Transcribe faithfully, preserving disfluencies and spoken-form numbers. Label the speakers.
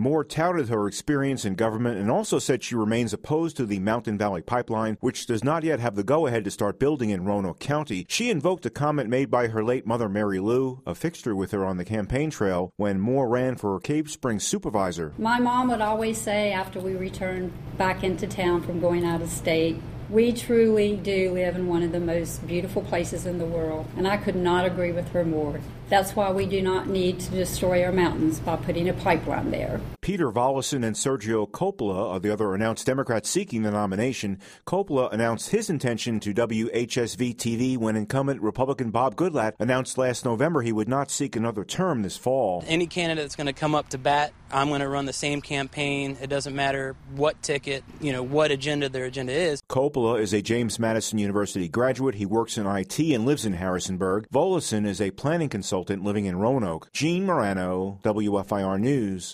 Speaker 1: Moore touted her experience in government and also said she remains opposed to the Mountain Valley Pipeline, which does not yet have the go-ahead to start building in Roanoke County. She invoked a comment made by her late mother, Mary Lou, a fixture with her on the campaign trail when Moore ran for Cave Springs supervisor.
Speaker 2: My mom would always say after we returned back into town from going out of state, we truly do live in one of the most beautiful places in the world, and I could not agree with her more. That's why we do not need to destroy our mountains by putting a pipeline there.
Speaker 1: Peter Volleson and Sergio Coppola are the other announced Democrats seeking the nomination. Coppola announced his intention to W H S V T V when incumbent Republican Bob Goodlatte announced last November he would not seek another term this fall.
Speaker 3: Any candidate that's going to come up to bat, I'm going to run the same campaign. It doesn't matter what ticket, you know, what agenda their agenda is.
Speaker 1: Coppola is a James Madison University graduate. He works in I T and lives in Harrisonburg. Volleson is a planning consultant living in Roanoke. Gene Morano, W F I R News.